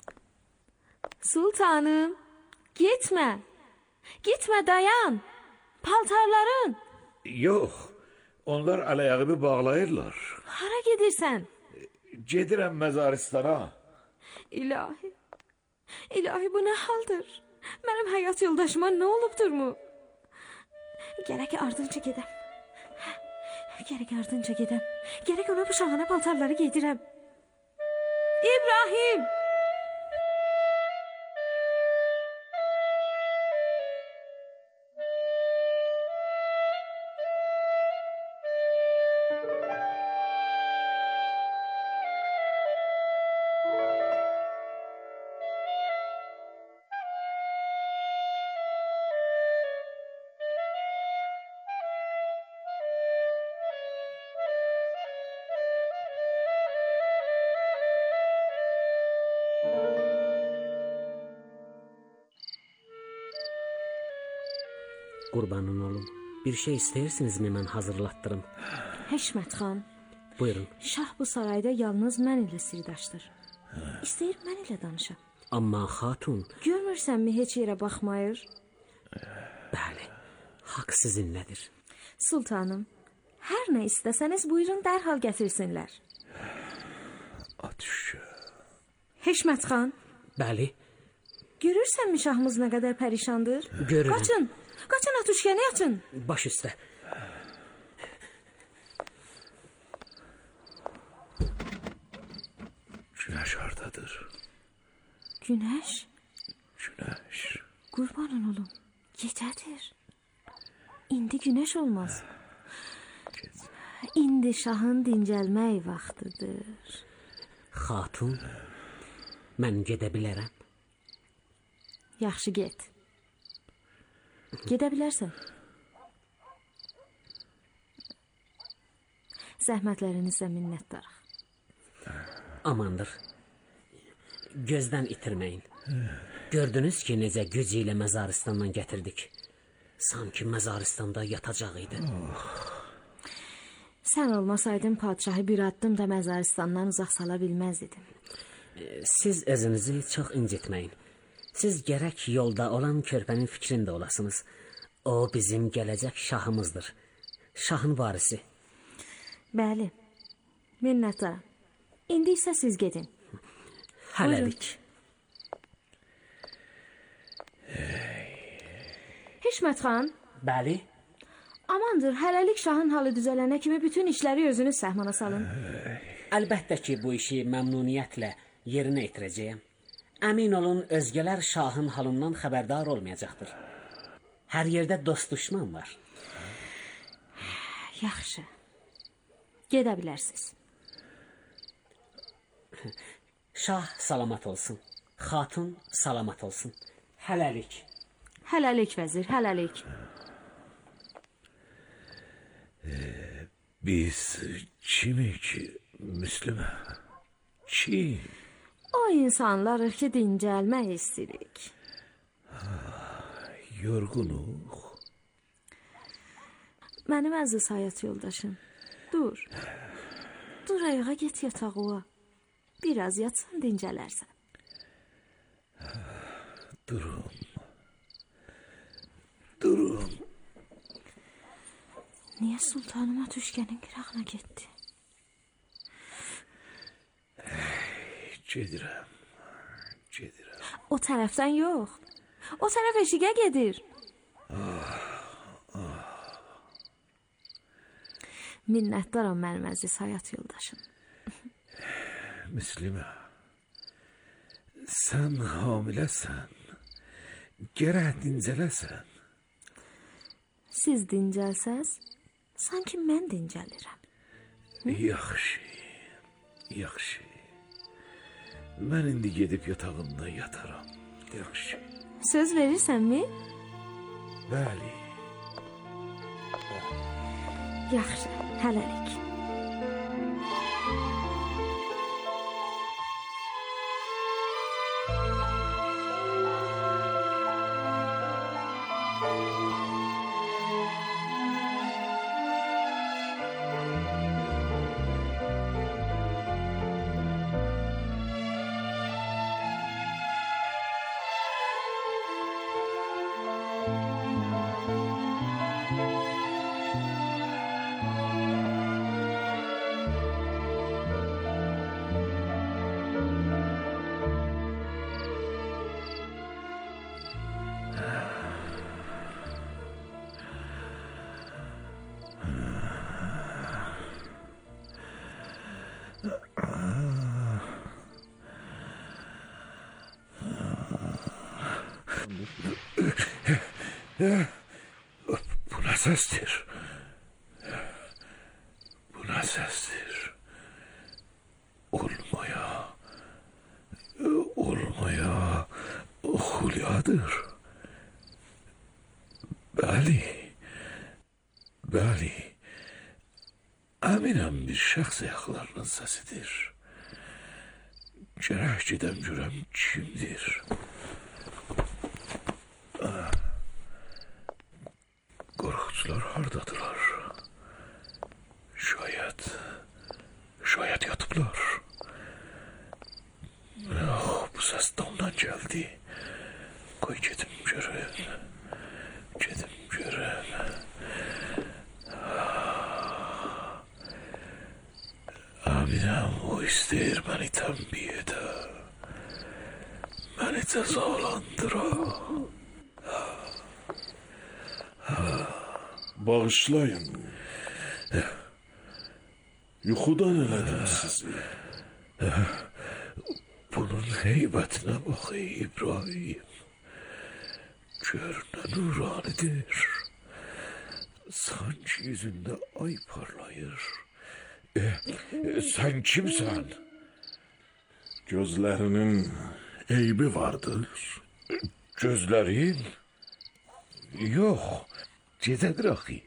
Sultanım, gitmə. Gitmə, dayan. Paltarların. Yox, onlar əl-ayağımı bağlayırlar. Hara gedirsən? Gedirəm məzaristana. İlahi, ilahi bu nə haldır? Mənim həyat yoldaşıma nə olubdurmu? Gərək ardınca gedəm. Gərək ardınca gedəm. Gərək ona bu şahanə paltarları giydirəm. İbrahim! Qurbanın olum. Bir şey istəyirsinizmi mən hazırlatdırım? Həşmət xan. Buyurun. Şah bu sarayda yalnız mən ilə sirdaşdır. İstəyir mən ilə danışam. Amma xatun... Görmürsənmi heç yerə baxmayır? Bəli, haqq sizinlədir. Sultanım, hər nə istəsəniz buyurun dərhal gətirsinlər. Atışa. Həşmət xan. Bəli. Görürsənmi şahımız nə qədər pərişandır? Görürüm. Qaçın, qaçın atuşkəni açın. Baş üstə. Günəş hardadır? Günəş? Günəş. Qurbanın olum, gecədir. İndi günəş olmaz. İndi şahın dincəlmək vaxtıdır. Xatun, mən gedə bilərəm. Yaxşı, get. Gedə bilərsən. Zəhmətlərinizə minnətdarıq. Amandır. Gözdən itirməyin. Gördünüz ki, necə gücü ilə məzaristandan gətirdik. Sanki məzaristanda yatacaq idi. Sən olmasaydın padişahı bir addım da məzaristandan uzaq sala bilməzdim. Siz özünüzü çox incitməyin. Siz gərək yolda olan körpənin fikrində olasınız. O bizim gələcək şahımızdır. Şahın varisi. Bəli, minnətdaram. İndi isə siz gedin. Hələlik. Hişmət xan. Bəli. Amandır, hələlik şahın halı düzələnə kimi bütün işləri özünüz səhmana salın. Əlbəttə ki, bu işi məmnuniyyətlə yerinə yetirəcəyəm. Əmin olun, özgələr şahın halından xəbərdar olmayacaqdır. Hər yerdə dost düşman var. Yaxşı. Gedə bilərsiniz. Şah salamat olsun. Xatun salamat olsun. Hələlik. Hələlik vəzir, hələlik. Biz kimik ki, Müslümə? Kim? O insanlarıq ki, dincəlmək istəyirik. Yorğunuq. Mənim əziz həyat yoldaşım, dur. Dur, ayağa get yatağıya. Biraz yatsan dincələrsən. Durun. Durun. Niyə sultanıma düşkənin qırağına getdi? Gedirəm. O tərəfdən yox. O tərəf eşiqə gedir. Minnətdaram mənim əziz həyat yoldaşım. Müslümə, sən hamiləsən. Gərək dincələsən. Siz dincəlsəz, sanki mən dincəlirəm. Yaxşı, yaxşı. Mən indi gedib yatağımda yataram. Yaxşı. Söz verirsənmi? Bəli. Yaxşı, hələlik. Bu nə səsdir? Bu nə səsdir? Olmaya Xulyadır. Bəli. Əminəm bir şəxs ayaqlarının səsidir. Gərək gedəm görəm kimdir. Qorxucular hardadılar? Şayət yatıblar. Bu səs damdan gəldi. Qoy gedim görüm. Əminəm o istəyir məni tənbih edə. Məni cəzalandıra. Bağışlayın. Yuxudan elədim sizi. Bunun heybətinə bax İbrahim. Gör nə nuranidir. Sanki yüzündə ay parlayır. Sən kimsən? Gözlərinin eybi vardır. Gözlərin? Yox, gecədir axı.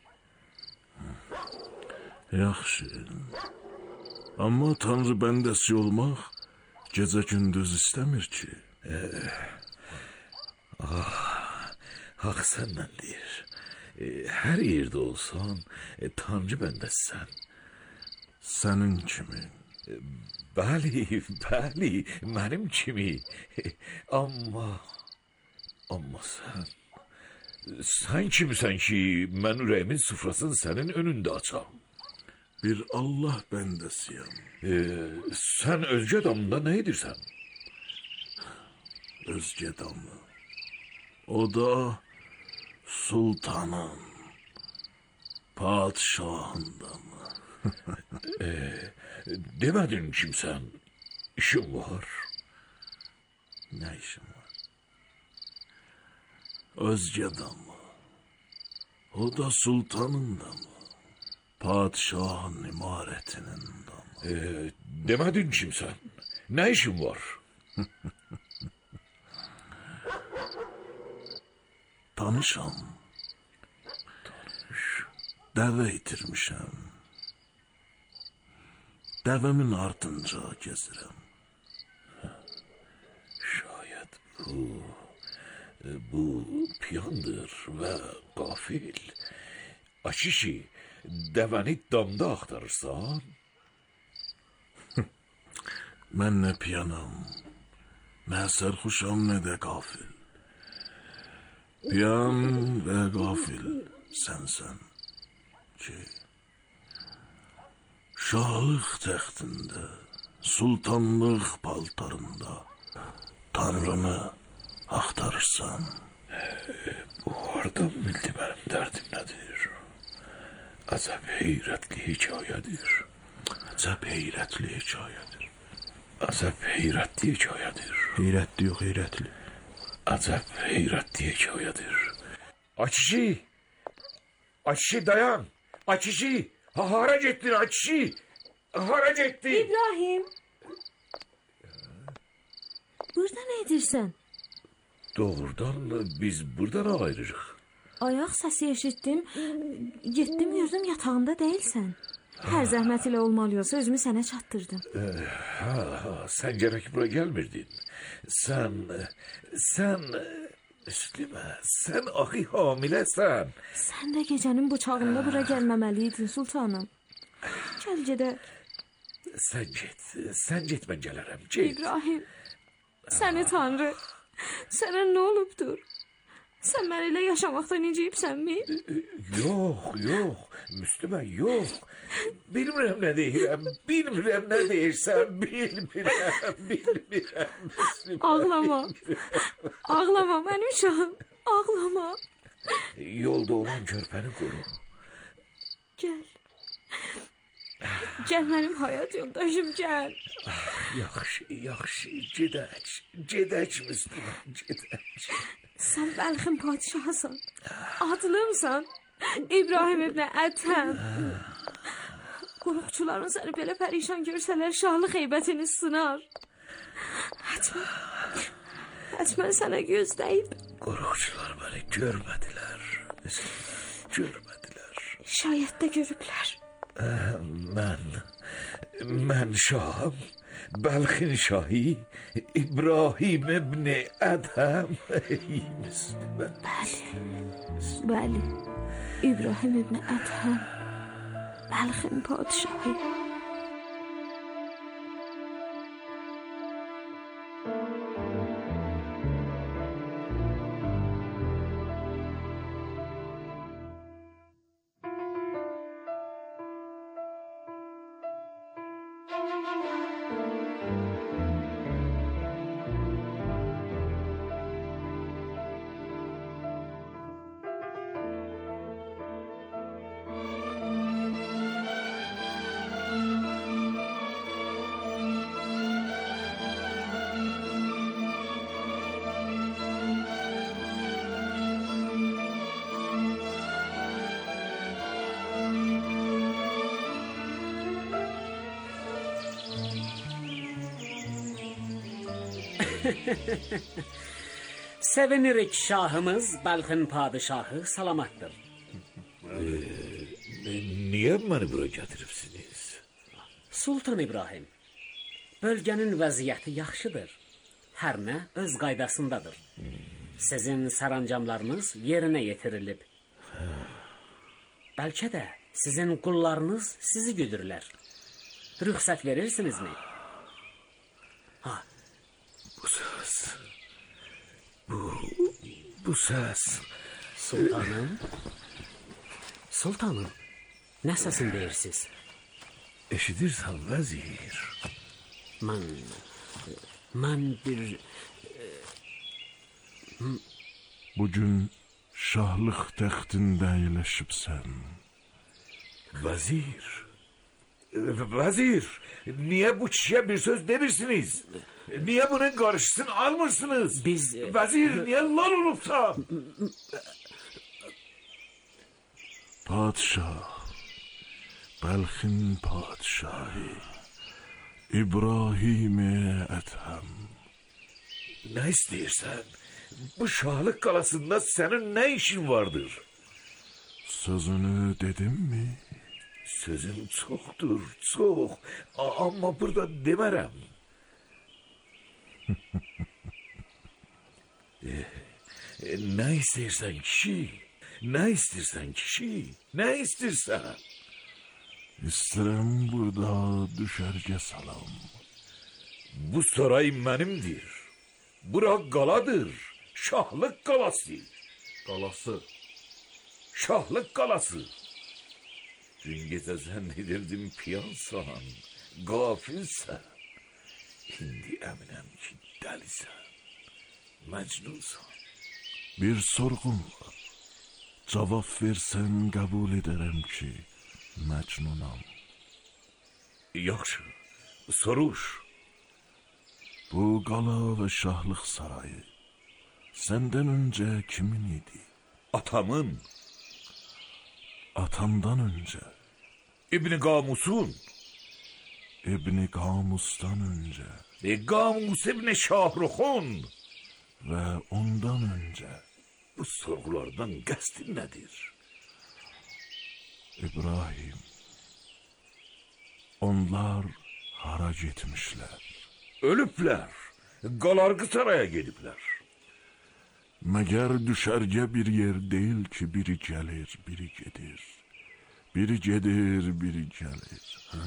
Yaxşı. Amma Tanrı bəndəsi olmaq gecə gündüz istəmir ki. Haqq səndən deyir. Hər yerdə olsan, Tanrı bəndəsən. Sənin kimi. Bəli, mənim kimi. Amma sən kimsən ki, mən ürəyimin süfrasını sənin önündə açam? Bir Allah bəndəsiyəm. Sən özgə damında nə edirsən? Özgə damı. O da sultanın, padişahın damı. Demədin kimsən? İşim var. Nə işim var? Özgə damı. O da sultanın damı. Padişahın imarətinin damı. Demədin kimsən? Nə işin var? Tanışam. Dəvə itirmişəm. Dəvəmin ardınca gezirəm. Şayət bu piyandır və qafil. Açışı, dəvəni damda axtarırsan? Mən nə piyanam, nə sərxuşam, nə də qafil. Piyan və qafil sənsən ki, şahlıq təxtində, sultanlıq paltarında Tanrını axtarırsan. Bu hardan bildi mənim dərdim nədir? Acab heyrətli hekayədir. Acab heyrətli hekayədir. Acab heyrətli hekayədir. Heyrətli yox, heyrətli. Acab heyrətli hekayədir. Akişi! Akişi dayan! Akişi! Hara getdin Akişi? Hara getdin? İbrahim! Burada ne edirsən? Doğrudan biz buradan ayrırıq. Ayaq səsi eşitdim. Getdim gördüm yatağında değilsən. Hər zəhmət ilə olmalıysa özümü sənə çatdırdım. Sen gerek buraya gelmirdin. Sen Müslümə, sen axı hamiləsən. Sən də gecənin bıçağında bura gəlməməliydin sultanım. Gəl gedək. Sen get mən gələrəm. Get. İbrahim, səni Tanrı, sənə nə olubdur? Sən mənimlə yaşamaqdan inciyibsənmi? Yox, Müslümə, yox. Bilmirəm nə deyirəm, bilmirəm nə deyirsən, bilmirəm, Müslümə. Ağlama mənim uşağım, ağlama. Yolda olan körpəni qoru. Gəl mənim həyat yoldaşım, gəl. Yaxşı, gedək Müslümə, gedək. Sən Bəlxin padişahısan, adlımsan, İbrahim ibn Ədhəm. Qoruqçuların səni belə pərişan görsələr şahlıq heybətini sınar. Hətmən sənə gözdəyib. Qoruqçular məni görmədilər. Şayət də görüblər. Mən şahım, Bəlxin şahi, İbrahim ibn Ədhəm. Bəli, İbrahim ibn Ədhəm, Bəlxin padişahı. Sevinirik şahımız, Bəlxin padişahı salamatdır. Niyə məni bura gətiribsiniz? Sultan İbrahim, bölgənin vəziyyəti yaxşıdır. Hər nə öz qaydasındadır. Sizin sərəncamlarınız yerinə yetirilib. Bəlkə də sizin qullarınız sizi güdürlər. Rüxsət verirsinizmi? Bu səs. Sultanım, nə səsin deyirsiniz? Eşidirsən vəzir? Mən bir... Bugün şahlıq təxtində əyləşibsən. Vəzir, niyə bu kişiyə bir söz demirsiniz? Niyə bunun qarşısını almırsınız? Vəzir, niyə lal olubsan? Padişah, Bəlxin padişahı, İbrahim Ədhəm. Nə istəyirsən? Bu şahlıq qalasında sənin nə işin vardır? Sözünü dedim mi? Sözüm çoxdur, çox. Amma burada demərəm. Nə istəyirsən kişi? Nə istəyirsən kişi? Nə istəyirsən? İstərəm burada düşərgə salam. Bu saray mənimdir. Bura qaladır. Şahlıq qalası. Şahlıq qalası. Dün gecə zənn edirdim piyansan, qafilsən. İndi əminəm ki, dəlisən, məcnunsan. Bir sorğum var. Cavab versən qəbul edərəm ki, Məcnunam. Yaxşı, soruş. Bu qala və şahlıq sarayı səndən öncə kimin idi? Atamın. Atamdan öncə? İbn Qamusun. İbn Qamusdan öncə? Qamus İbn Şahruxun. Və ondan öncə? Bu sorgulardan qəsdin nədir? İbrahim, onlar hara getmişlər? Ölüblər, Qalarqı saraya gediblər. Məgər düşərgə bir yer deyil ki, biri gəlir, biri gedir. Biri gedir, biri gəlir.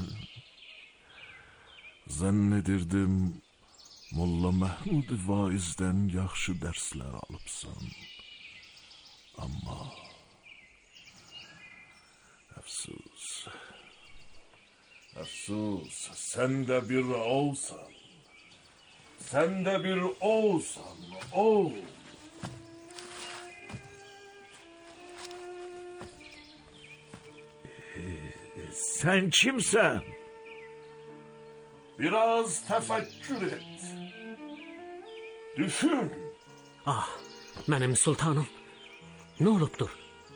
Zənn edirdim, Molla Məhmud vaizdən yaxşı dərslər alıbsan. Amma əfsus, əfsus, sən də bir olsan. Sən də bir olsan, ol. Sən kimsən? Biraz təfəkkür et. Düşün. Ah, mənim sultanım. Nə olubdur?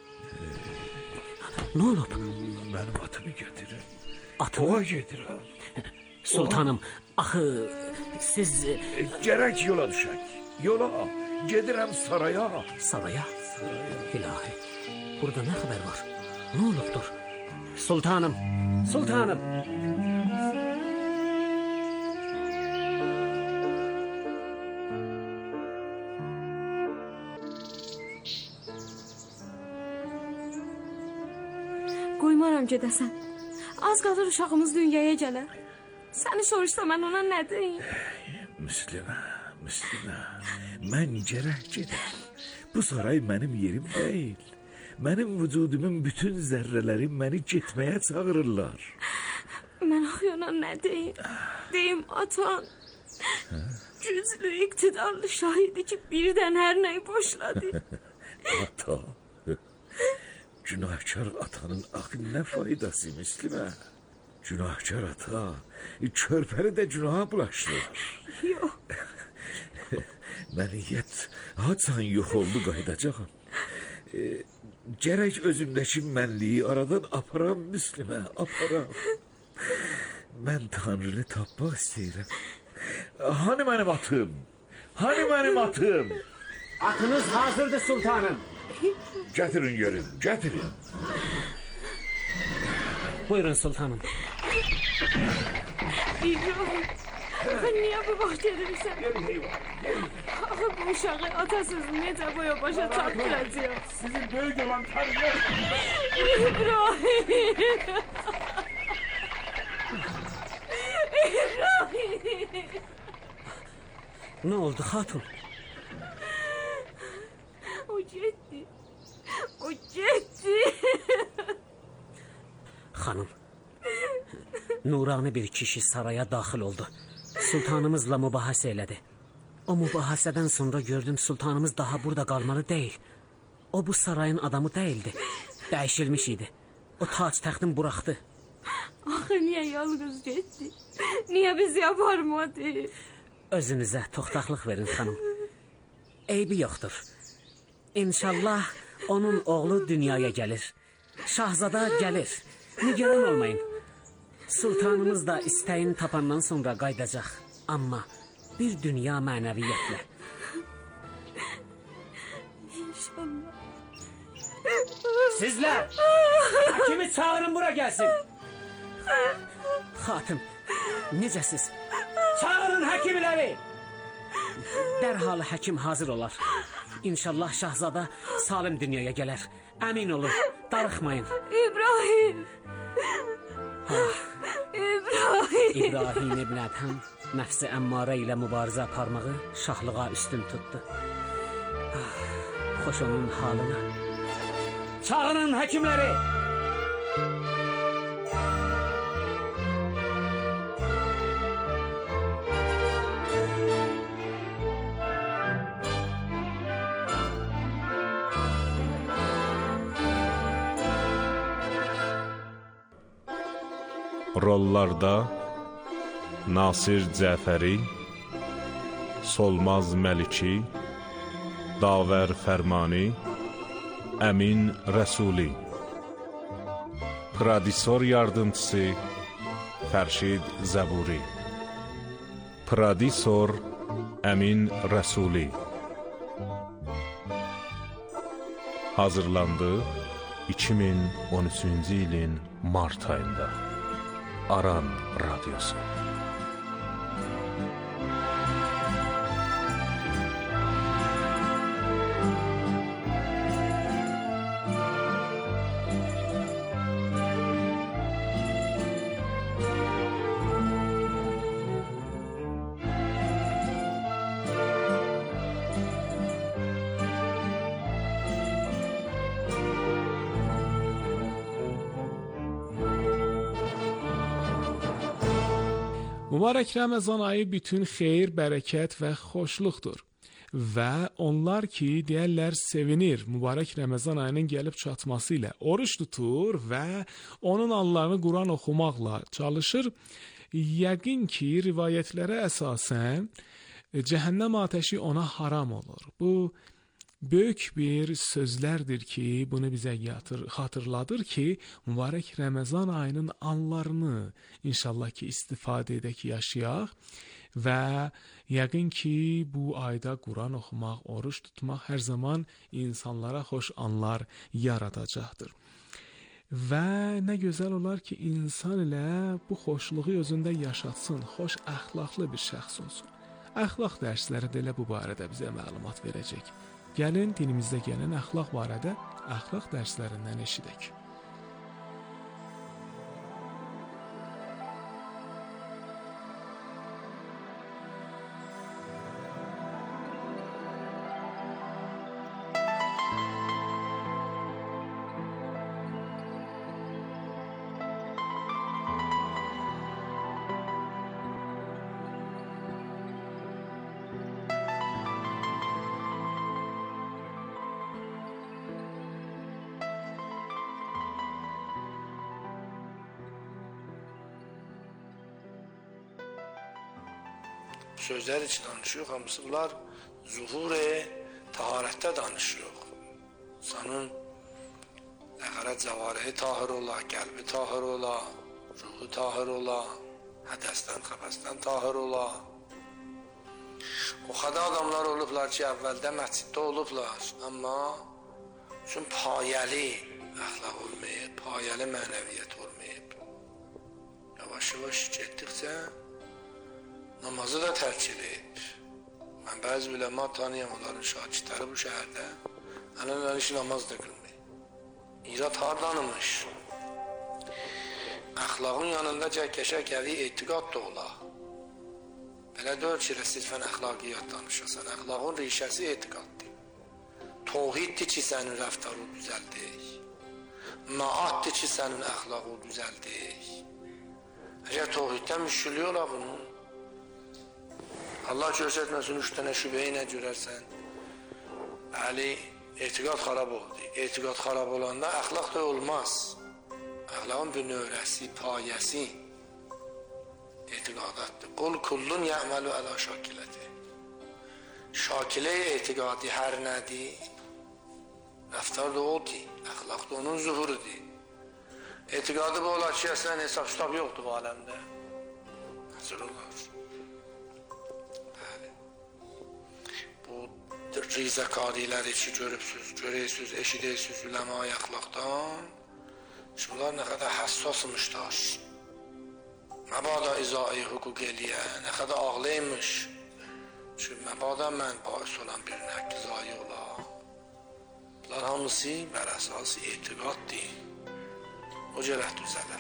Nə olub? Mənim atımı gətirin. Atımı? Ova gedirəm. Sultanım, axı siz... Gərək yola düşək. Yola, gedirəm saraya. Saraya? İlahi, burada nə xəbər var? Nə olubdur? Sultanım, sultanım. Qoymaram gedəsən. Az qalır uşağımız dünyaya gələr. Səni soruşsa mən ona nə deyim? Müslümə, mən gərək gedəm. Bu saray mənim yerim deyil. Mənim vücudumun bütün zərrələri məni getməyə çağırırlar. Mən axı ona nə deyim? Deyim atan. Güclü, iqtidarlı şahidi ki birdən hər nəyi boşladı. Ata. Günahkar atanın axı nə faydası Müslümə? Günahkar ata, körpəni də günaha bulaşdılar. Yox. Məniyyət haçan yox oldu qaydacağım. Gərək özümdəki mənliyi aradan aparam Müslümə, aparam. Mən Tanrını tapmaq istəyirəm. Hani mənim atım? Hani mənim atım? Atınız hazırdır sultanım. Gətirin görün, gətirin. Buyurun sultanım. İbrahim, niyə bu vaxt gedirsən? Axı bu uşağı atasız necə boya başa çatdıracaq? Sizin böyük olan Tanrı. İbrahim! İbrahim! Nə oldu xatun? O getdi. O getdi. Xanım, nurani bir kişi saraya daxil oldu. Sultanımızla mübahisə elədi. O mübahisədən sonra gördüm sultanımız daha burada qalmalı deyil. O bu sarayın adamı değildi. Dəyişilmiş idi. O tac təxtin buraxdı. Axı niyə yalnız getdi? Niyə bizi yaparmadı? Özünüzə toxtaqlıq verin xanım. Eybi yoxdur. İnşallah onun oğlu dünyaya gəlir. Şahzada gəlir. Nigaran olmayın. Sultanımız da istəyini tapandan sonra qaydacaq. Amma bir dünya mənəviyyətlə. İnşallah. Sizlər! Həkimi çağırın bura gəlsin. Xatım, necəsiz? Çağırın həkimləri! Dərhal həkim hazır olar. İnşallah şahzada salim dünyaya gələr. Əmin olun, darıxmayın. İbrahim! İbrahim! İbrahim ibn Ədhəm nəfsi əmmarə ilə mübarizə aparmağı şahlığa üstün tutdu. Xoş onun halına. Çağırın həkimləri! Rollarda Nasir Cəfəri, Solmaz Məliki, Davər Fərmani, Əmin Rəsuli. Prodüsor yardımçısı Fərşid Zəburi. Prodüsor Əmin Rəsuli. Hazırlandı 2013-cü ilin mart ayında. Aran Radyosu. Mübarək Ramazan ayı bütün xeyir, bərəkət və xoşluqdur. Və onlar ki, deyərlər sevinir, mübarək Ramazan ayının gəlib çatması ilə oruç tutur və onun anlarını Quran oxumaqla çalışır. Yəqin ki, rivayətlərə əsasən cəhənnəm atəşi ona haram olur. Bu böyük bir sözlərdir ki, bunu bizə xatırladır ki, mübarək Ramazan ayının anlarını inşallah ki, istifadə edək, yaşayaq və yəqin ki, bu ayda Quran oxumaq, oruç tutmaq hər zaman insanlara xoş anlar yaradacaqdır. Və nə gözəl olar ki, insan ilə bu xoşluğu özündə yaşatsın, xoş əxlaqlı bir şəxs olsun. Əxlaq dərsləri də elə bu barədə bizə məlumat verəcək. Gəlin dinimizdə gələn əxlaq barədə əxlaq dərslərindən eşidək. Sözlər için danışıyor, hamısı bunlar zuhur-i taharətdə danışıyor. İnsanın nəqərət cəvarihi tahir ola, qəlbi tahir ola, ruhu tahir ola, hədəsdən, xəbəsdən tahir ola. O xədə adamlar olublar ki, əvvəldə məsciddə olublar, amma üçün payəli əxlaq olmayıb, payəli mənəviyyət olmayıb. Yavaş-yavaş getdikcə namazı da tərk edib. Mən bəzi biləmə tanıyam, onların şakirtləri bu şəhərdə ələn işi namaz da qılmıyor. İrad hardanımış? Əxlaqın yanında cəkəşə qəvi etiqad da ola. Belə deyil ki, sirfən əxlaqiyyat danışasan. Əxlaqın rişəsi etiqaddır. Tohiddir ki, sənin rəftarı düzəldir. Maatdır ki, sənin əxlaqı düzəldir. Əgər tohiddən müşkülü ola bunun, Allah göstərməsin 3 dənə şübhəyi nə görərsən? Bəli, etiqad xarab oldu. Etiqad xarab olanda əxlaq da olmaz. Əxlaqın bir növrəsi, payəsi etiqadatdır. Qul kullun yə'məlu ələ şakiləti. Şakilə-i etiqadi hər nədir? Rəftar da odur, əxlaq da onun zuhurudur. Etiqadı bu olar ki, əslən hesab kitab yoxdur bu aləmdə. Nəzir olar. Rizəkariləri ki, görürsünüz, eşidirsiniz üləma-i əxlaqdan. Şunlar nə qədər həssasmışlar. Məbada izai hüquq eləyə, nə qədər ağlaymış. Çünki məbada mən bais olan bir nəqq zayi ola. Bunlar hamısı bər əsası etiqaddır. O cərək düzələ.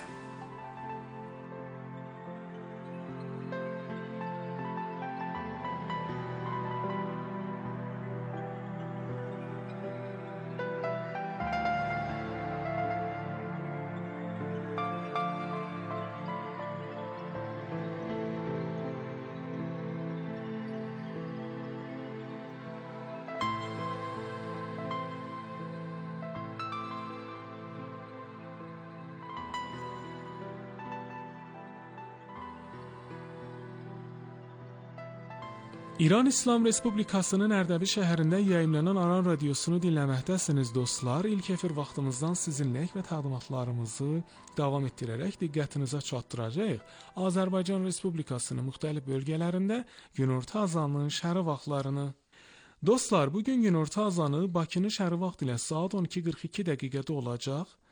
İran İslam Respublikasının Ərdəbil şəhərində yayımlanan Aran radiosunu dinləməkdəsiniz dostlar. İlk efir vaxtımızdan sizinləyik və təqdimatlarımızı davam etdirərək diqqətinizə çatdıracağıq. Azərbaycan Respublikasının müxtəlif bölgələrində günorta azanının şərq vaxtlarını. Dostlar, bugün günorta azanı Bakının şərq vaxtı ilə saat 12:42 dəqiqədə olacaq.